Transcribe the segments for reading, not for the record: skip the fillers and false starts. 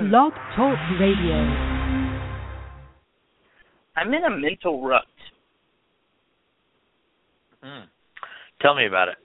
Blog Talk Radio. I'm in a mental rut. Tell me about it.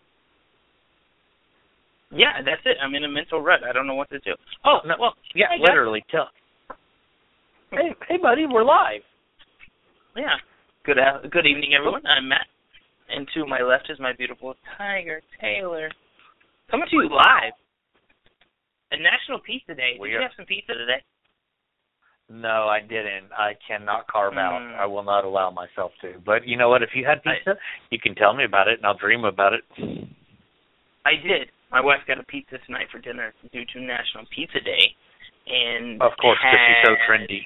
Yeah, that's it. I'm in a mental rut. I don't know what to do. Oh, No, well, yeah, hey, literally. Tell. Hey, buddy, we're live. Yeah. Good evening, everyone. I'm Matt, and to my left is my beautiful Tiger Taylor. Coming to you live. A National Pizza Day. Did you have some pizza today? No, I didn't. I cannot carve out. I will not allow myself to. But you know what? If you had pizza, you can tell me about it, and I'll dream about it. I did. My wife got a pizza tonight for dinner due to National Pizza Day. And of course, because she's so trendy.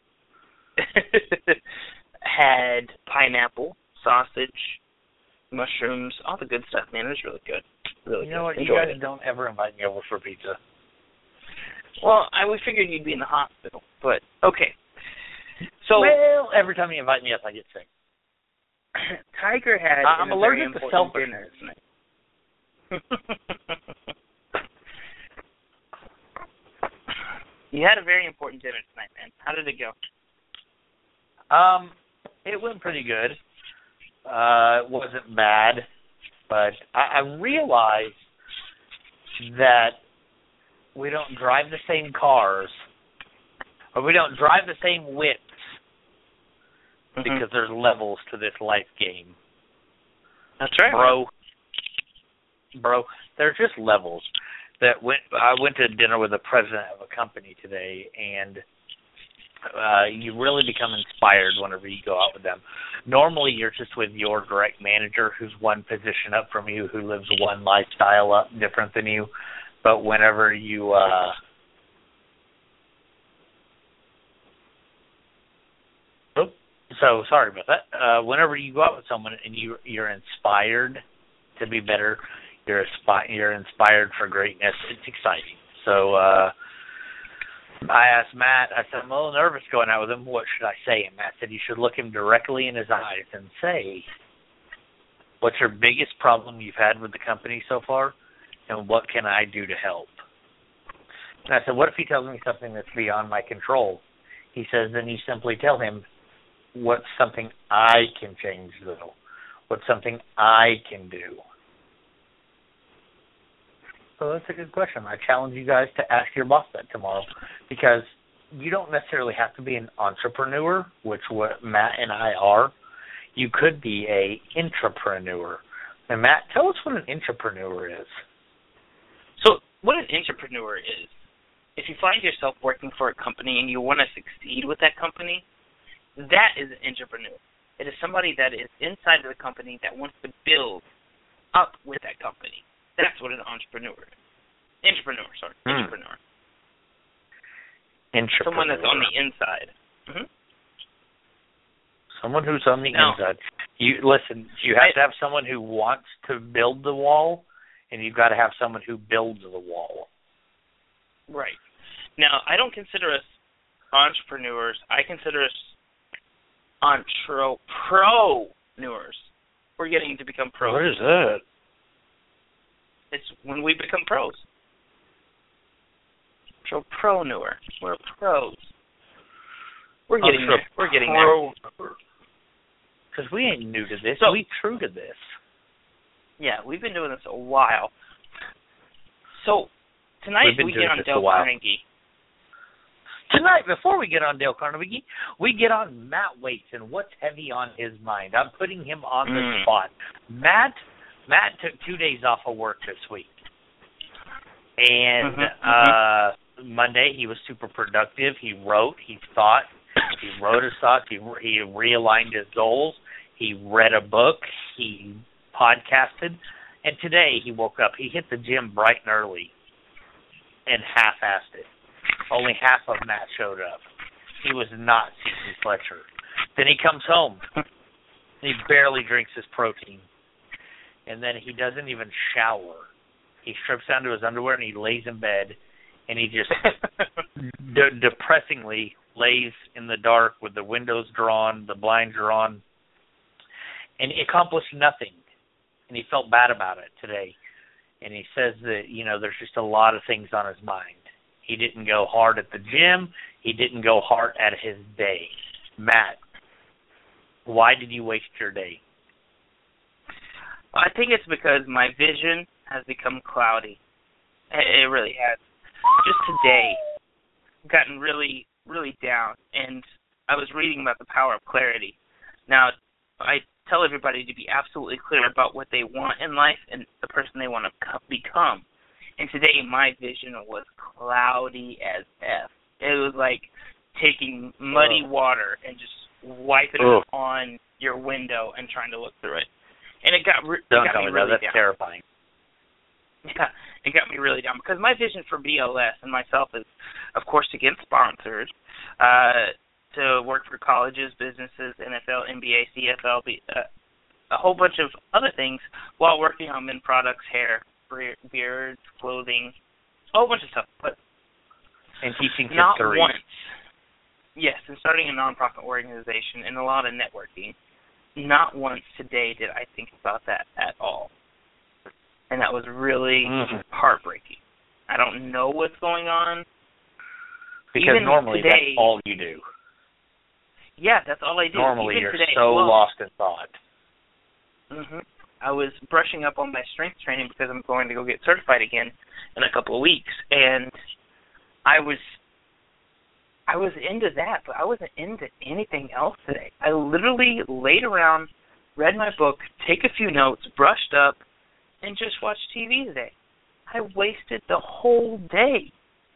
Had pineapple, sausage, mushrooms, all the good stuff, man. It was really good. Really You know what? good. You guys don't ever invite me over for pizza. Well, we figured you'd be in the hospital, but okay. So, well, every time you invite me up, I get sick. Tiger had I'm allergic to selfishness. You had a very important dinner tonight, man. How did it go? It went pretty good. It wasn't bad, but I realized that we don't drive the same cars, or we don't drive the same whips, because there's levels to this life game. That's right, bro. There's just levels. I went to dinner with the president of a company today, and you really become inspired whenever you go out with them. Normally, you're just with your direct manager, who's one position up from you, who lives one lifestyle up different than you. But whenever you so sorry about that. Whenever you go out with someone and you're inspired to be better, you're inspired for greatness. It's exciting. So I asked Matt. I said, I'm a little nervous going out with him. What should I say? And Matt said, you should look him directly in his eyes and say, what's your biggest problem you've had with the company so far, and what can I do to help? And I said, what if he tells me something that's beyond my control? He says, then you simply tell him, what's something I can change, though? What's something I can do? So that's a good question. I challenge you guys to ask your boss that tomorrow, because you don't necessarily have to be an entrepreneur, which what Matt and I are. You could be a intrapreneur. And Matt, tell us what an intrapreneur is. So what an intrapreneur is, if you find yourself working for a company and you want to succeed with that company, that is an intrapreneur. It is somebody that is inside of the company that wants to build up with that company. That's what an entrepreneur is. Intrapreneur. Someone that's on the inside. Mm-hmm. Someone who's on the inside. You have to have someone who wants to build the wall, and you've got to have someone who builds the wall. Right. Now, I don't consider us entrepreneurs. I consider us entrepreneurs. We're getting to become pros. What is that? It's when we become pros. Entrepreneur. We're pros. We're getting there. We're getting there. Because we ain't new to this. We true to this. Yeah, we've been doing this a while. So, tonight we get on Dale Carnegie. Tonight, before we get on Dale Carnegie, we get on Matt Waits and what's heavy on his mind. I'm putting him on the spot. Matt took 2 days off of work this week. And Monday, he was super productive. He wrote, he thought, he wrote his thoughts, he realigned his goals, he read a book, he podcasted, and today he woke up. He hit the gym bright and early and half-assed it. Only half of Matt showed up. He was not C.C. Fletcher. Then he comes home. He barely drinks his protein. And then he doesn't even shower. He strips down to his underwear and he lays in bed, and he just depressingly lays in the dark with the windows drawn, the blinds drawn, and he accomplished nothing. And he felt bad about it today. And he says that, there's just a lot of things on his mind. He didn't go hard at the gym. He didn't go hard at his day. Matt, why did you waste your day? I think it's because my vision has become cloudy. It really has. Just today, I've gotten really, really down, and I was reading about the power of clarity. Now, I tell everybody to be absolutely clear about what they want in life and the person they want to become. And today, my vision was cloudy as F. It was like taking muddy water and just wiping it on your window and trying to look through it. And it got me really down. That's terrifying. Yeah, it got me really down because my vision for BLS and myself is, of course, to get sponsored, to work for colleges, businesses, NFL, NBA, CFL, a whole bunch of other things while working on men products, hair, beards, clothing, a whole bunch of stuff. But and teaching kids not to read. Once. Yes, and starting a nonprofit organization and a lot of networking. Not once today did I think about that at all. And that was really heartbreaking. I don't know what's going on. Because even normally today, that's all you do. Yeah, that's all I do. Normally even you're today, so lost in thought. I was brushing up on my strength training because I'm going to go get certified again in a couple of weeks. And I was into that, but I wasn't into anything else today. I literally laid around, read my book, take a few notes, brushed up, and just watched TV today. I wasted the whole day.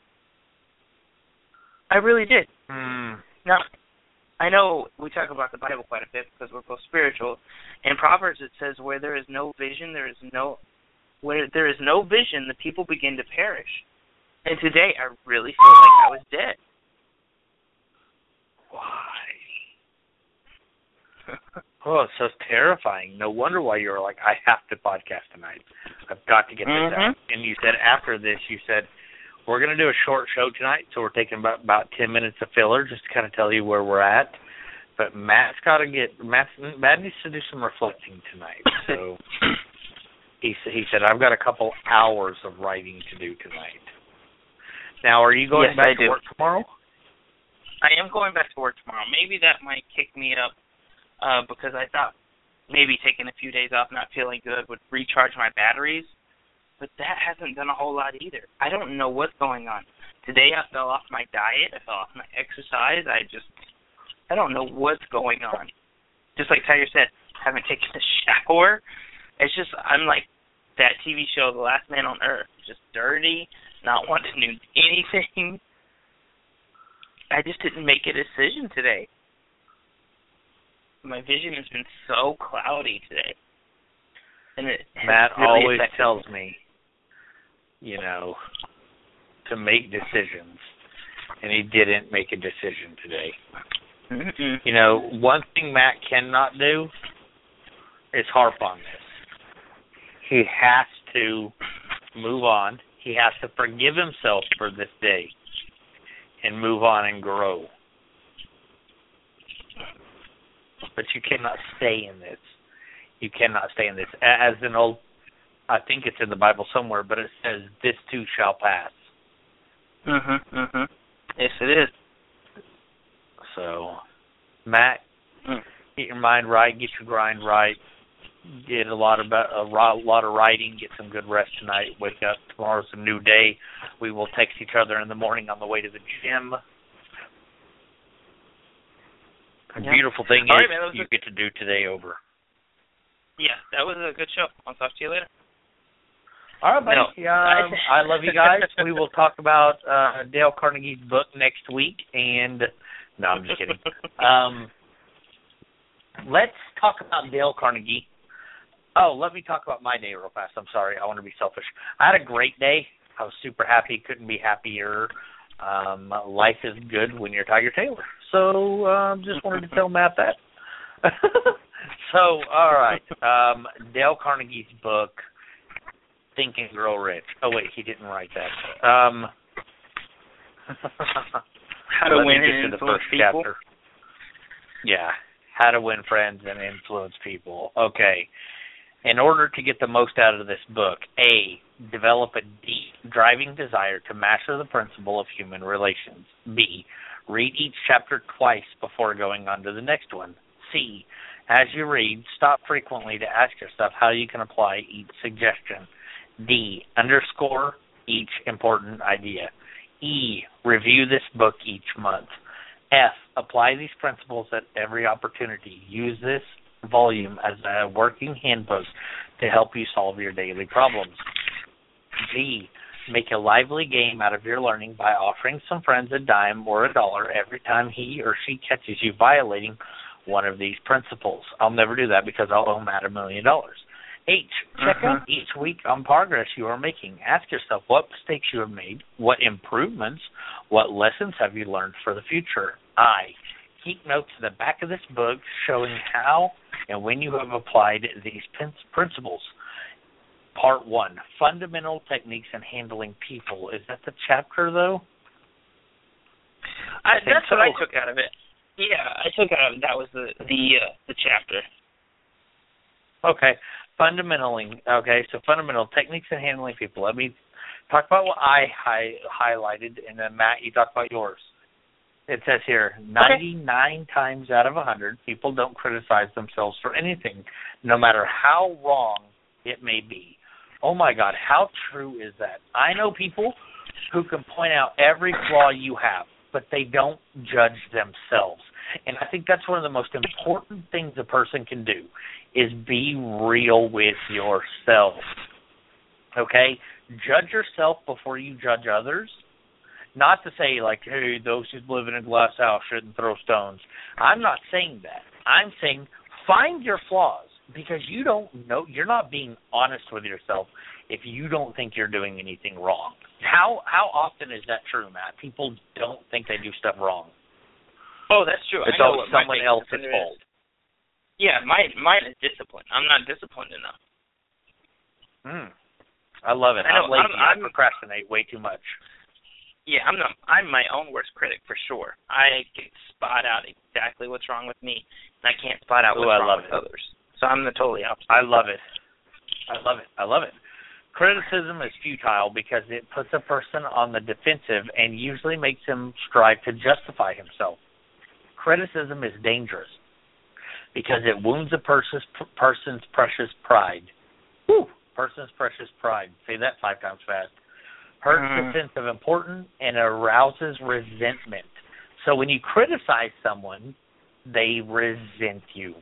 I really did. Now, I know we talk about the Bible quite a bit because we're both spiritual. In Proverbs it says, where there is no vision, where there is no vision, the people begin to perish. And today I really feel like I was dead. Why? Oh, it's so terrifying. No wonder why you were like, I have to podcast tonight. I've got to get this out. And you said after this, we're going to do a short show tonight, so we're taking about 10 minutes of filler just to kind of tell you where we're at. But Matt needs to do some reflecting tonight. So he said, I've got a couple hours of writing to do tonight. Now, are you going back to work tomorrow? I am going back to work tomorrow. Maybe that might kick me up because I thought maybe taking a few days off, not feeling good, would recharge my batteries. But that hasn't done a whole lot either. I don't know what's going on. Today I fell off my diet. I fell off my exercise. I don't know what's going on. Just like Tiger said, haven't taken a shower. It's just, I'm like that TV show, The Last Man on Earth. Just dirty, not wanting to do anything. I just didn't make a decision today. My vision has been so cloudy today. And Matt really always tells me, to make decisions, and he didn't make a decision today. One thing Matt cannot do is harp on this. He has to move on. He has to forgive himself for this day and move on and grow. But you cannot stay in this. You cannot stay in this. As an old, I think it's in the Bible somewhere, but it says, this too shall pass. Yes, it is. So, Matt, get your mind right, get your grind right, get a lot of writing, get some good rest tonight, wake up. Tomorrow's a new day. We will text each other in the morning on the way to the gym. The beautiful thing is you get to do today over. Yeah, that was a good show. I'll talk to you later. All right, buddy. I love you guys. We will talk about Dale Carnegie's book next week. And no, I'm just kidding. Let's talk about Dale Carnegie. Oh, let me talk about my day real fast. I'm sorry. I want to be selfish. I had a great day. I was super happy. Couldn't be happier. Life is good when you're Tiger Taylor. So just wanted to tell Matt that. So, all right. Dale Carnegie's book, Think and Grow Rich. Oh, wait, he didn't write that. How to Win and Influence People. Chapter. Yeah, How to Win Friends and Influence People. Okay. In order to get the most out of this book, A, develop a deep, driving desire to master the principle of human relations. B, read each chapter twice before going on to the next one. C, as you read, stop frequently to ask yourself how you can apply each suggestion. D, underscore each important idea. E, review this book each month. F, apply these principles at every opportunity. Use this volume as a working handbook to help you solve your daily problems. G, make a lively game out of your learning by offering some friends a dime or $1 every time he or she catches you violating one of these principles. I'll never do that because I'll owe Matt $1 million. H, check up each week on progress you are making. Ask yourself what mistakes you have made, what improvements, what lessons have you learned for the future. I, keep notes in the back of this book showing how and when you have applied these principles. Part 1, Fundamental Techniques in Handling People. Is that the chapter, though? That's what I took out of it. Yeah, I took out of it. That was the chapter. Okay. So fundamental techniques in handling people. Let me talk about what I highlighted, and then, Matt, you talk about yours. It says here, 99 times out of 100, people don't criticize themselves for anything, no matter how wrong it may be. Oh, my God, how true is that? I know people who can point out every flaw you have, but they don't judge themselves. And I think that's one of the most important things a person can do is be real with yourself. Okay? Judge yourself before you judge others. Not to say, like, hey, those who live in a glass house shouldn't throw stones. I'm not saying that. I'm saying find your flaws because you don't know, you're not being honest with yourself if you don't think you're doing anything wrong. How often is that true, Matt? People don't think they do stuff wrong. Oh, that's true. It's all someone else's fault. Yeah, mine is discipline. I'm not disciplined enough. I love it. I'm lazy. I procrastinate way too much. Yeah, I'm my own worst critic for sure. I can spot out exactly what's wrong with me, and I can't spot out what's wrong with others. So I'm the totally opposite. I love it. Criticism is futile because it puts a person on the defensive and usually makes him strive to justify himself. Criticism is dangerous because it wounds a person's precious pride. Person's precious pride. Say that 5 times fast. Hurts the sense of importance and arouses resentment. So when you criticize someone, they resent you.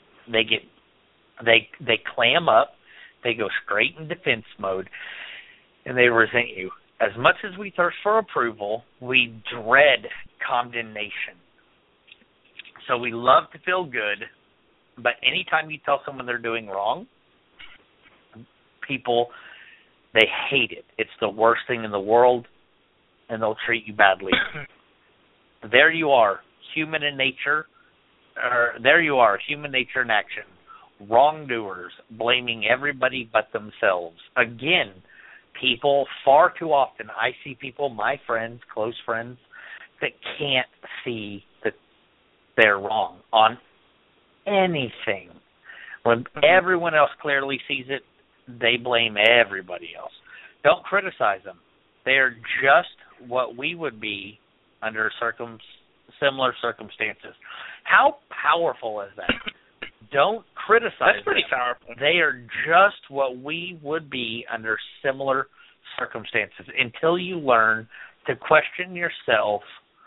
They clam up, they go straight in defense mode, and they resent you. As much as we thirst for approval, we dread condemnation. So we love to feel good, but anytime you tell someone they're doing wrong, people, they hate it. It's the worst thing in the world, and they'll treat you badly. There you are, human nature in action. Wrongdoers blaming everybody but themselves. Again, people, far too often, I see people, my friends, close friends, that can't see that they're wrong on anything. When everyone else clearly sees it, they blame everybody else. Don't criticize them. They're just what we would be under similar circumstances. How powerful is that? Don't criticize them. That's pretty powerful. They are just what we would be under similar circumstances until you learn to question yourself.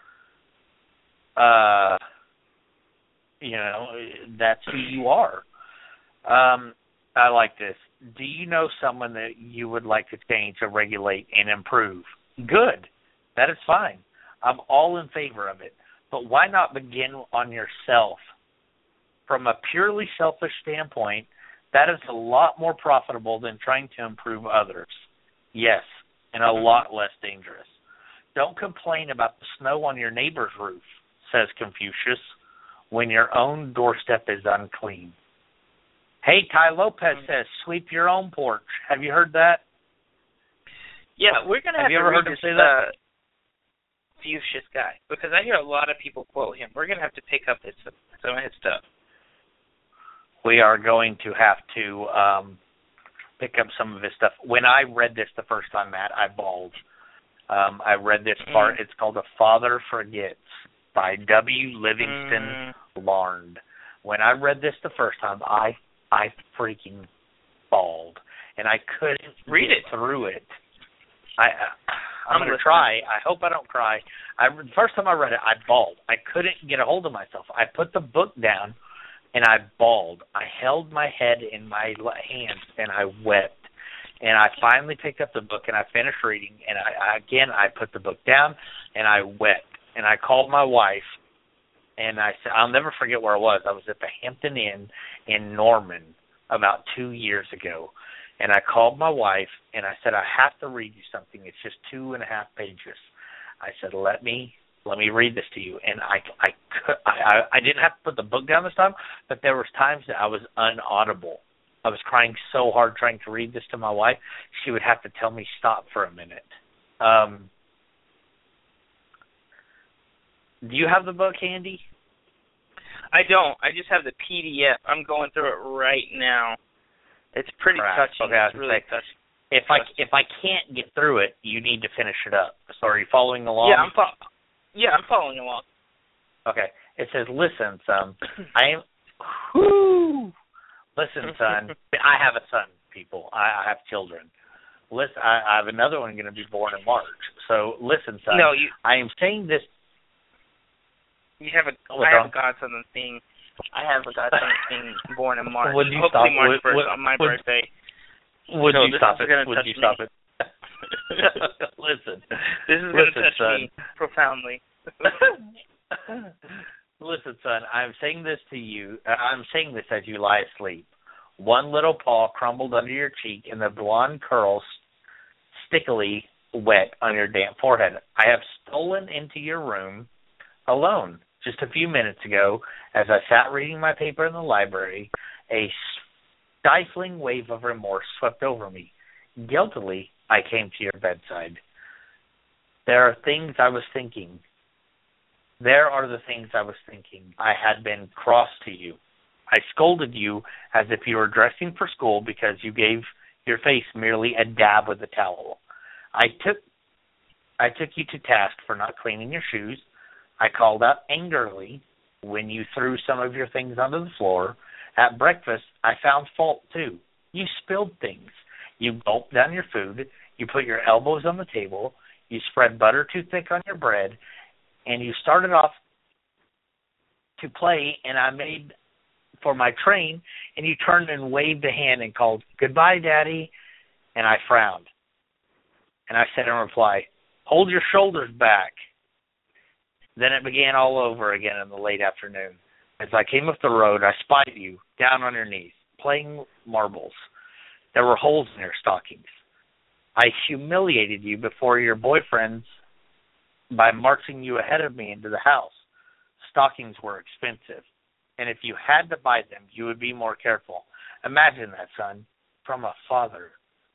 That's who you are. I like this. Do you know someone that you would like to change or regulate and improve? Good. That is fine. I'm all in favor of it. But why not begin on yourself? From a purely selfish standpoint, that is a lot more profitable than trying to improve others. Yes, and a lot less dangerous. Don't complain about the snow on your neighbor's roof, says Confucius, when your own doorstep is unclean. Hey, Ty Lopez says, sweep your own porch. Have you heard that? Yeah, we're going to have you to ever read heard him say that? Confucius guy, because I hear a lot of people quote him. We're going to have to pick up some of his stuff. We are going to have to pick up some of his stuff. When I read this the first time, Matt, I bawled. I read this part. It's called A Father Forgets by W. Livingston Larned. When I read this the first time, I freaking bawled, and I couldn't read it through it. I'm going to try. I hope I don't cry. The first time I read it, I bawled. I couldn't get a hold of myself. I put the book down, and I bawled. I held my head in my hands, and I wept. And I finally picked up the book, and I finished reading, and I put the book down, and I wept. And I called my wife, and I said, I'll never forget where I was. I was at the Hampton Inn in Norman about 2 years ago. And I called my wife, and I said, I have to read you something. It's just 2.5 pages. I said, let me read this to you. And I didn't have to put the book down this time, but there was times that I was unaudible. I was crying so hard trying to read this to my wife, she would have to tell me stop for a minute. Do you have the book handy? I don't. I just have the PDF. I'm going through it right now. It's pretty touching. Okay, it's really touching. If I can't get through it, you need to finish it up. So are you following along? Yeah, I'm following along. Okay. It says, listen, son. Listen, son. I have a son, people. I have children. Listen, I have another one going to be born in March. So listen, son. No, I am saying this. I have a godson that's being born in March. Would you Hopefully stop? March 1st on my birthday. Would you stop it? Would you stop it? Listen. This is going to touch me profoundly. Listen, son, I'm saying this to you. I'm saying this as you lie asleep. One little paw crumbled under your cheek, and the blonde curls stickily wet on your damp forehead. I have stolen into your room alone just a few minutes ago as I sat reading my paper in the library. A stifling wave of remorse swept over me. Guiltily, I came to your bedside. There are things I was thinking. There are the things I was thinking. I had been cross to you. I scolded you as if you were dressing for school because you gave your face merely a dab with a towel. I took you to task for not cleaning your shoes. I called out angrily when you threw some of your things onto the floor. At breakfast, I found fault too. You spilled things. You gulped down your food. You put your elbows on the table. You spread butter too thick on your bread. And you started off to play, and I made for my train, and you turned and waved a hand and called, "Goodbye, Daddy," and I frowned. And I said in reply, "Hold your shoulders back." Then it began all over again in the late afternoon. As I came up the road, I spied you down on your knees, playing marbles. There were holes in your stockings. I humiliated you before your boyfriends by marching you ahead of me into the house. Stockings were expensive, and if you had to buy them, you would be more careful. Imagine that, son, from a father.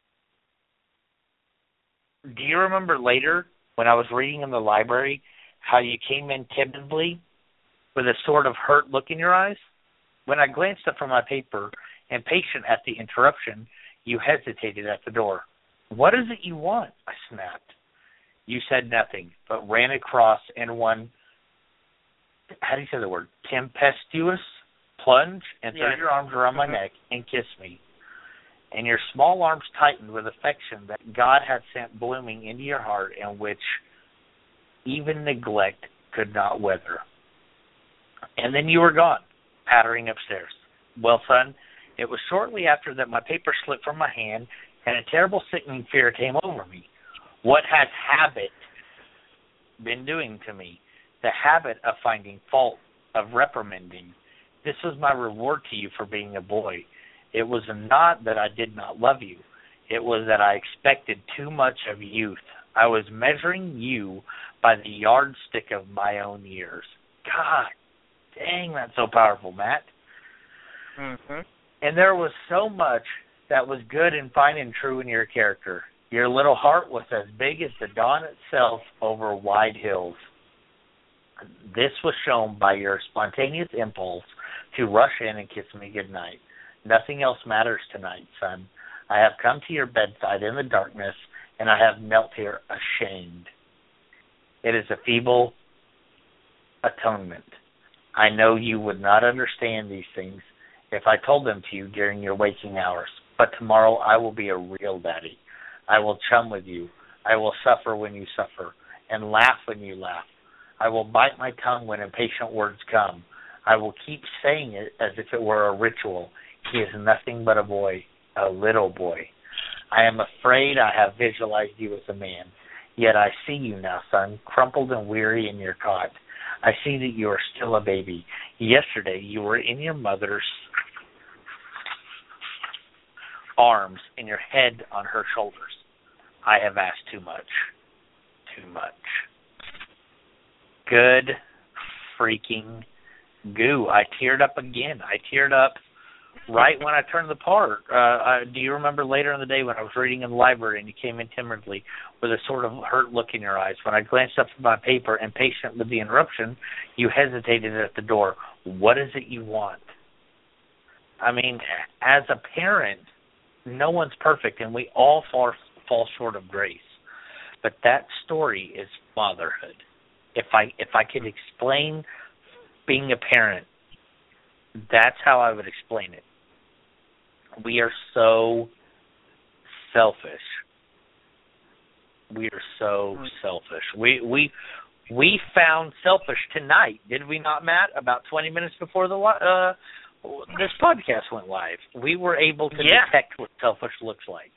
Do you remember later, when I was reading in the library, how you came in timidly with a sort of hurt look in your eyes? When I glanced up from my paper, impatient at the interruption, you hesitated at the door. "What is it you want?" I snapped. You said nothing, but ran across in one, how do you say the word, tempestuous plunge, and threw your arms around my neck and kissed me. And your small arms tightened with affection that God had sent blooming into your heart, and which even neglect could not weather. And then you were gone, pattering upstairs. Well, son, it was shortly after that my paper slipped from my hand, and a terrible sickening fear came over me. What has habit been doing to me? The habit of finding fault, of reprimanding. This was my reward to you for being a boy. It was not that I did not love you. It was that I expected too much of youth. I was measuring you by the yardstick of my own years. God dang, that's so powerful, Matt. Mm-hmm. And there was so much that was good and fine and true in your character. Your little heart was as big as the dawn itself over wide hills. This was shown by your spontaneous impulse to rush in and kiss me goodnight. Nothing else matters tonight, son. I have come to your bedside in the darkness, and I have knelt here ashamed. It is a feeble atonement. I know you would not understand these things if I told them to you during your waking hours, but tomorrow I will be a real daddy. I will chum with you. I will suffer when you suffer, and laugh when you laugh. I will bite my tongue when impatient words come. I will keep saying it as if it were a ritual. He is nothing but a boy, a little boy. I am afraid I have visualized you as a man, yet I see you now, son, crumpled and weary in your cot. I see that you are still a baby. Yesterday you were in your mother's arms and your head on her shoulders. I have asked too much. Too much. Good freaking goo. I teared up again. I teared up right when I turned the part. Do you remember later in the day when I was reading in the library and you came in timidly with a sort of hurt look in your eyes? When I glanced up at my paper, impatient with the interruption, you hesitated at the door. What is it you want? I mean, as a parent, no one's perfect, and we all fall short of grace. But that story is fatherhood. If I could explain being a parent, that's how I would explain it. We are so selfish. We are so selfish. We found selfish tonight, did we not, Matt? About 20 minutes before this podcast went live, we were able to detect what selfish looks like.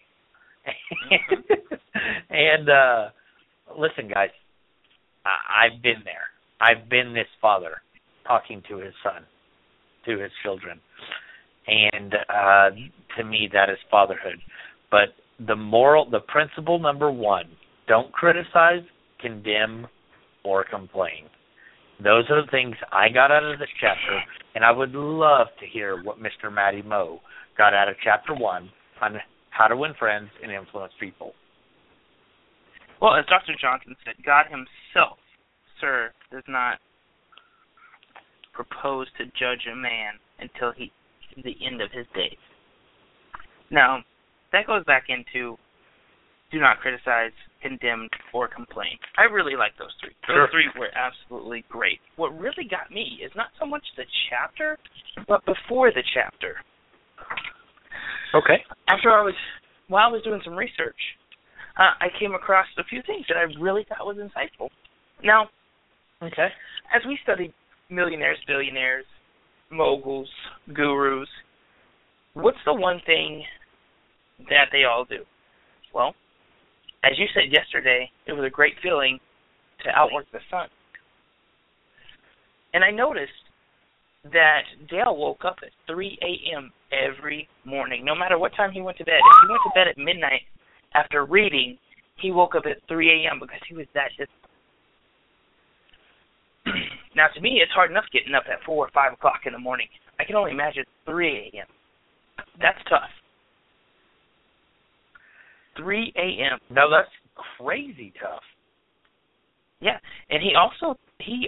And listen, guys, I've been there. I've been this father talking to his son, to his children. And to me, that is fatherhood. But the principle number one, don't criticize, condemn, or complain. Those are the things I got out of this chapter, and I would love to hear what Mr. Matty Moe got out of Chapter 1 on how to win friends and influence people. Well, as Dr. Johnson said, God himself, sir, does not propose to judge a man until the end of his days. Now, that goes back into do not criticize, condemn, or complain. I really like those three. Those three were absolutely great. What really got me is not so much the chapter, but before the chapter. Okay. While I was doing some research, I came across a few things that I really thought was insightful. Now, okay, as we study millionaires, billionaires, moguls, gurus, what's the one thing that they all do? Well, as you said yesterday, it was a great feeling to outwork the sun. And I noticed that Dale woke up at 3 a.m. every morning, no matter what time he went to bed. If he went to bed at midnight after reading, he woke up at 3 a.m. because he was that disciplined. Now, to me, it's hard enough getting up at 4 or 5 o'clock in the morning. I can only imagine 3 a.m. That's tough. 3 a.m. No, that's crazy tough. Yeah, and he also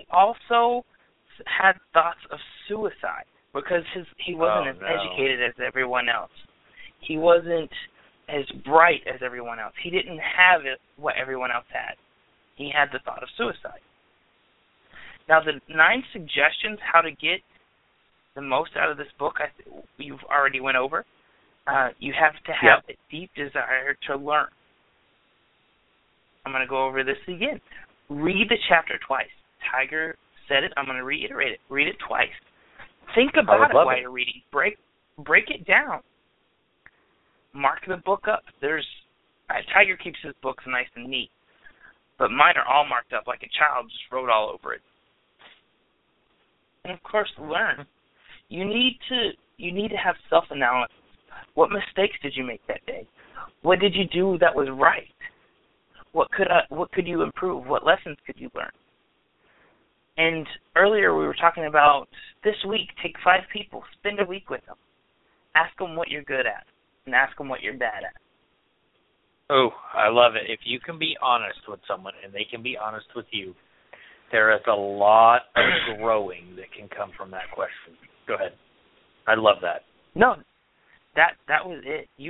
had thoughts of suicide because he wasn't as educated as everyone else. He wasn't as bright as everyone else. He didn't have what everyone else had. He had the thought of suicide. Now, the 9 suggestions how to get the most out of this book, you've already went over. You have to have a deep desire to learn. I'm going to go over this again. Read the chapter twice. Tiger said it. I'm going to reiterate it. Read it twice. Think about it while you're reading. Break it down. Mark the book up. Tiger keeps his books nice and neat, but mine are all marked up like a child just wrote all over it. And of course, learn. You need to have self-analysis. What mistakes did you make that day? What did you do that was right? What could you improve? What lessons could you learn? And earlier we were talking about this week, take 5 people, spend a week with them. Ask them what you're good at and ask them what you're bad at. Oh, I love it. If you can be honest with someone and they can be honest with you, there is a lot of growing that can come from that question. Go ahead. I love that. No, that was it. You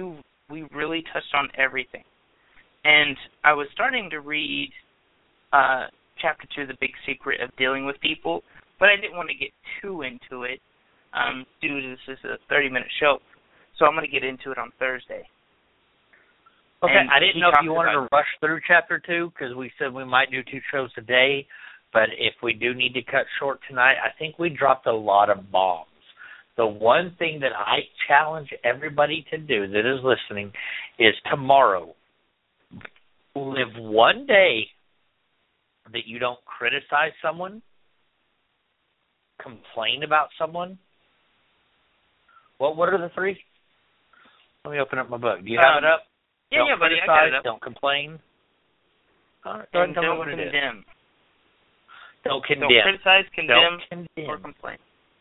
we really touched on everything. And I was starting to read Chapter 2, The Big Secret of Dealing with People, but I didn't want to get too into it due to this is a 30-minute show. So I'm going to get into it on Thursday. Okay, And I didn't know if you wanted to rush through Chapter 2, because we said we might do 2 shows a day, but if we do need to cut short tonight, I think we dropped a lot of bombs. The one thing that I challenge everybody to do that is listening is tomorrow, live one day that you don't criticize someone, complain about someone. What are the 3? Let me open up my book. Do you have it up? Yeah, Don't buddy, I criticize, got it up. don't complain. All right, go ahead and tell me what it is. Don't condemn. Don't criticize, condemn, Don't condemn. or complain.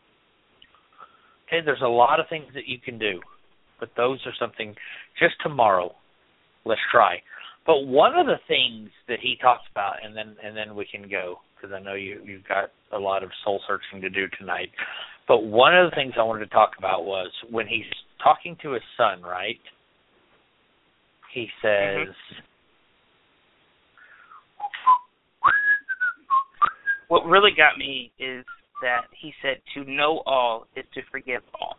Okay, there's a lot of things that you can do, but those are something just tomorrow. Let's try. But one of the things that he talks about, and then we can go, because I know you've got a lot of soul searching to do tonight. But one of the things I wanted to talk about was when he's talking to his son, right? He says, What really got me is that he said to know all is to forgive all.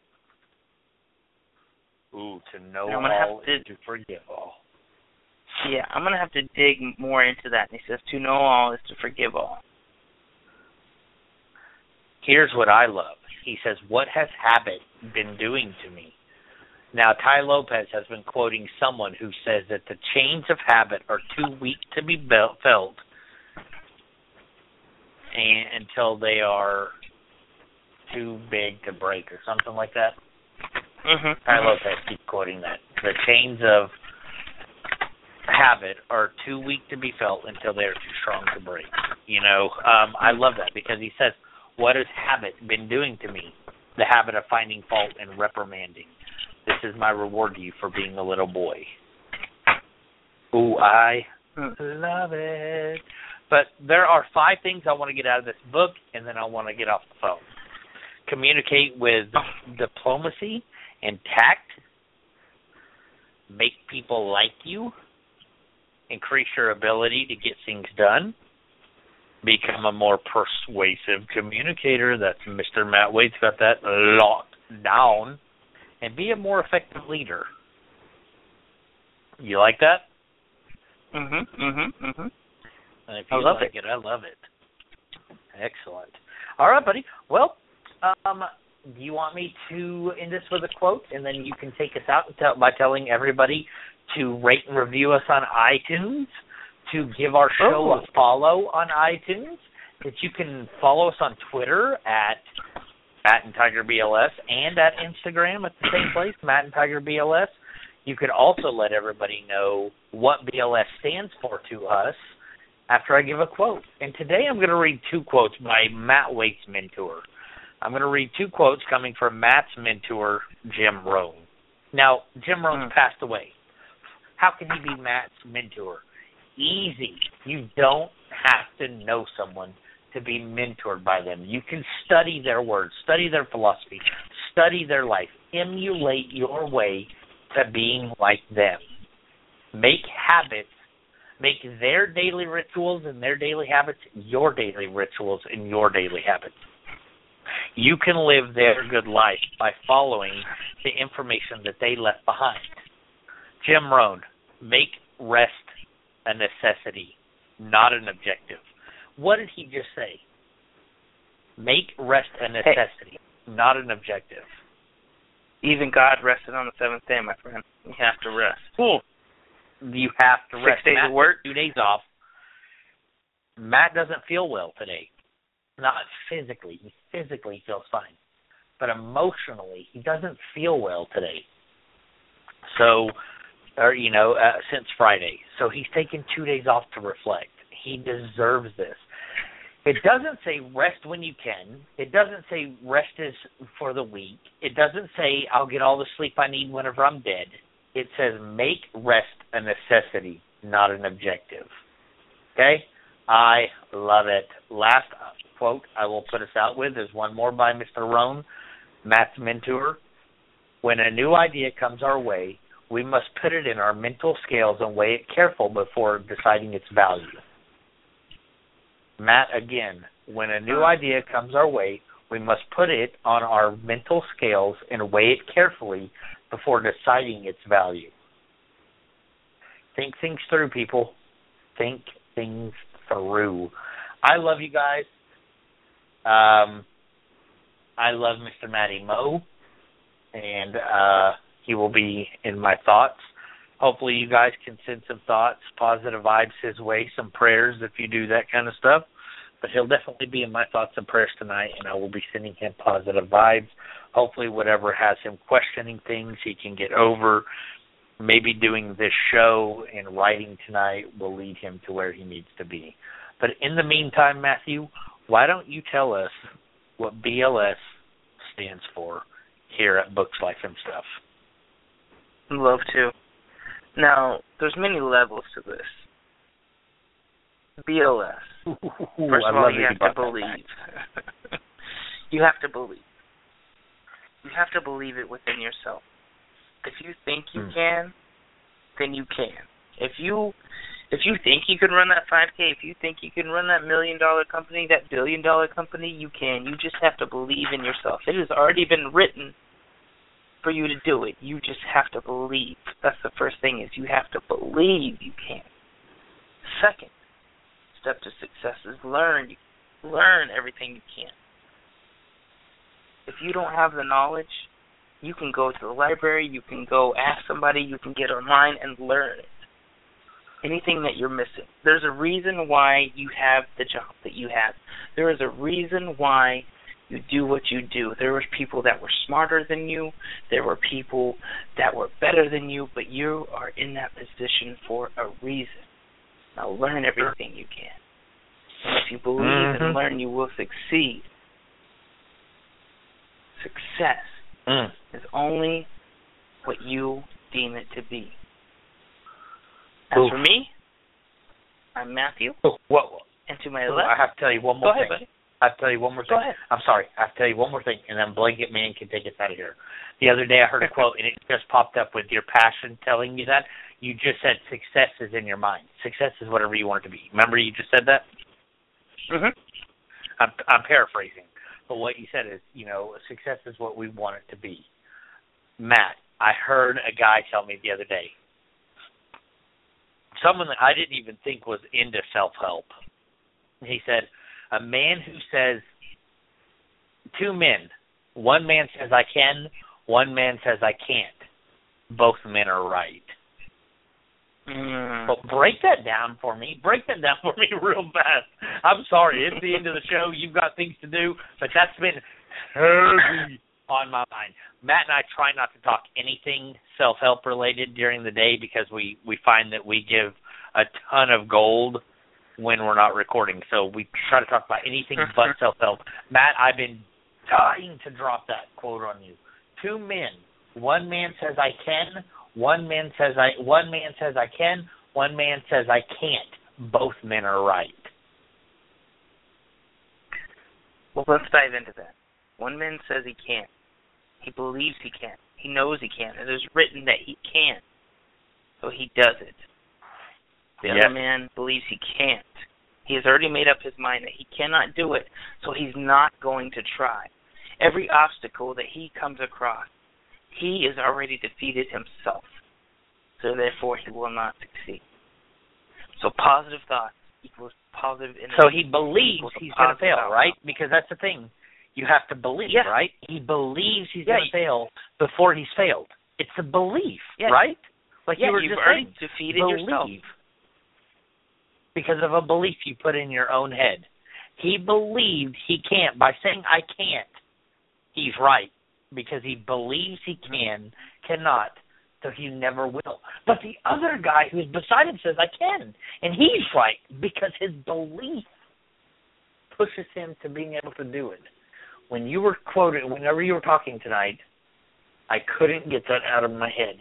Ooh, to know I'm gonna all have to, is to forgive all. Yeah, I'm going to have to dig more into that. And he says to know all is to forgive all. Here's what I love. He says, what has habit been doing to me? Now, Ty Lopez has been quoting someone who says that the chains of habit are too weak to be felt until they are too big to break or something like that. Ty Lopez keeps quoting that. The chains of habit are too weak to be felt until they're too strong to break. I love that because he says, what has habit been doing to me? The habit of finding fault and reprimanding. This is my reward to you for being a little boy. Ooh, I love it. But there are 5 things I want to get out of this book, and then I want to get off the phone. Communicate with diplomacy and tact. Make people like you. Increase your ability to get things done. Become a more persuasive communicator. That's Mr. Matt Waite's got that locked down. And be a more effective leader. You like that? And if you like it, I love it. Excellent. All right, buddy. Well, do you want me to end this with a quote, and then you can take us out by telling everybody to rate and review us on iTunes, to give our show a follow on iTunes, that you can follow us on Twitter at Matt and Tiger BLS, and at Instagram at the same place, Matt and Tiger BLS. You could also let everybody know what BLS stands for to us after I give a quote. And today I'm going to read 2 quotes by Matt Waite's mentor. I'm going to read 2 quotes coming from Matt's mentor, Jim Rohn. Now, Jim Rohn's passed away. How can he be Matt's mentor? Easy. You don't have to know someone to be mentored by them. You can study their words, study their philosophy, study their life, emulate your way to being like them. Make habits, make their daily rituals and their daily habits your daily rituals and your daily habits. You can live their good life by following the information that they left behind. Jim Rohn, make rest a necessity, not an objective. What did he just say? Make rest a necessity, not an objective. Even God rested on the 7th day, my friend. You have to rest. Cool. You have to rest. 6 days Matt of work. 2 days off. Matt doesn't feel well today. Not physically. He physically feels fine. But emotionally, he doesn't feel well today. So, since Friday. So he's taken 2 days off to reflect. He deserves this. It doesn't say rest when you can. It doesn't say rest is for the weak. It doesn't say I'll get all the sleep I need whenever I'm dead. It says make rest a necessity, not an objective. Okay? I love it. Last quote I will put us out with is one more by Mr. Rohn, Matt's mentor. When a new idea comes our way, we must put it in our mental scales and weigh it careful before deciding its value. Matt, again, when a new idea comes our way, we must put it on our mental scales and weigh it carefully before deciding its value. Think things through, people. Think things through. I love you guys. I love Mr. Matty Moe, and he will be in my thoughts. Hopefully you guys can send some thoughts, positive vibes his way, some prayers if you do that kind of stuff. But he'll definitely be in my thoughts and prayers tonight, and I will be sending him positive vibes. Hopefully whatever has him questioning things he can get over. Maybe doing this show and writing tonight will lead him to where he needs to be. But in the meantime, Matthew, why don't you tell us what BLS stands for here at Books, Life, and Stuff? I'd love to. Now, there's many levels to this. BLS. First of all, you have to believe. You have to believe. You have to believe it within yourself. If you think you can, then you can. If you think you can run that 5K, if you think you can run that $1 million company, that $1 billion company, you can. You just have to believe in yourself. It has already been written for you to do it. You just have to believe. That's the first thing, is you have to believe you can. Second step to success is learn. You learn everything you can. If you don't have the knowledge, you can go to the library, you can go ask somebody, you can get online and learn it. Anything that you're missing. There's a reason why you have the job that you have. There is a reason why you do what you do. There were people that were smarter than you. There were people that were better than you, but you are in that position for a reason. Now learn everything you can. And if you believe and learn, you will succeed. Success is only what you deem it to be. As for me, I'm Matthew. And to my left, I have to tell you one more thing. Go ahead, buddy. I have to tell you one more thing. Go ahead. I'm sorry. I have to tell you one more thing, and then Blanket Man can take us out of here. The other day I heard a quote, and it just popped up with your passion telling you that. You just said success is in your mind. Success is whatever you want it to be. Remember you just said that? Mm-hmm. I'm paraphrasing. But what you said is, success is what we want it to be. Matt, I heard a guy tell me the other day, someone that I didn't even think was into self-help. He said, a man who says, two men, one man says I can, one man says I can't. Both men are right. But break that down for me. Break that down for me real fast. I'm sorry, it's the end of the show. You've got things to do, but that's been heavy on my mind. Matt and I try not to talk anything self-help related during the day because we find that we give a ton of gold when we're not recording. So we try to talk about anything but self-help. Matt, I've been dying to drop that quote on you. Two men. One man says I can. One man says I can. One man says I can't. Both men are right. Well, let's dive into that. One man says he can't. He believes he can. He knows he can. It is written that he can. So he does it. The other man believes he can't. He has already made up his mind that he cannot do it, so he's not going to try. Every obstacle that he comes across, he has already defeated himself. So therefore, he will not succeed. So positive thoughts equals positive energy. So he believes he's going to fail, right? Because that's the thing. You have to believe, right? He believes he's going to fail before he's failed. It's a belief, right? Like you were you've just already saying, defeated yourself. Because of a belief you put in your own head. He believed he can't. By saying I can't, he's right. Because he believes he cannot, so he never will. But the other guy who's beside him says I can. And he's right because his belief pushes him to being able to do it. When you were quoted, whenever you were talking tonight, I couldn't get that out of my head.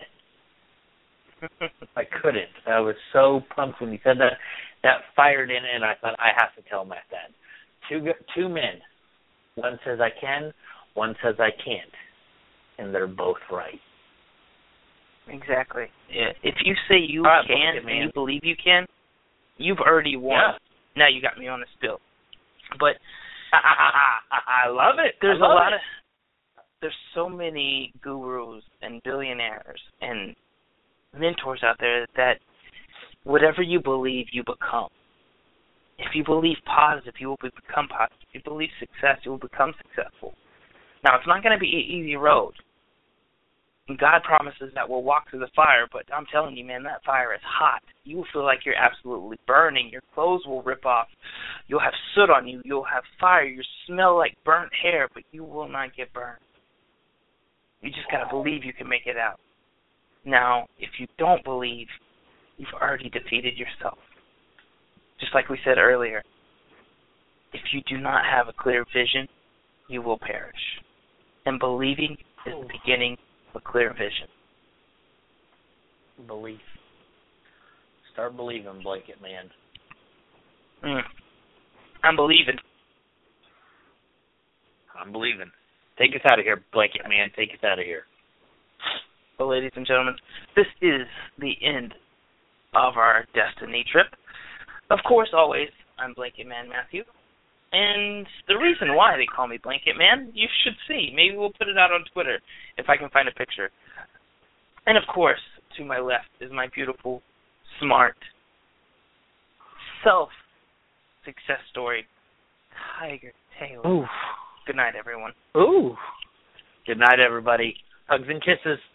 I couldn't. I was so pumped when you said that. That fired in, and I thought, I have to tell Matt that. Two men. One says I can, one says I can't. And they're both right. Exactly. Yeah. If you say you can and you believe you can, you've already won. Yeah. Now you got me on the spill. But I love it. There's there's so many gurus and billionaires and mentors out there that whatever you believe, you become. If you believe positive, you will become positive. If you believe success, you will become successful. Now, it's not going to be an easy road. God promises that we'll walk through the fire, but I'm telling you, man, that fire is hot. You will feel like you're absolutely burning. Your clothes will rip off. You'll have soot on you. You'll have fire. You smell like burnt hair, but you will not get burned. You just got to believe you can make it out. Now, if you don't believe, you've already defeated yourself. Just like we said earlier, if you do not have a clear vision, you will perish. And believing is the beginning of a clear vision. Belief. Start believing, Blanket Man. I'm believing. I'm believing. Take us out of here, Blanket Man. Take us out of here. Well, ladies and gentlemen, this is the end of our Destiny trip. Of course, always, I'm Blanket Man Matthew. And the reason why they call me Blanket Man, you should see. Maybe we'll put it out on Twitter if I can find a picture. And of course, to my left is my beautiful, smart, self-success story, Tiger Taylor. Ooh. Good night, everyone. Ooh. Good night, everybody. Hugs and kisses.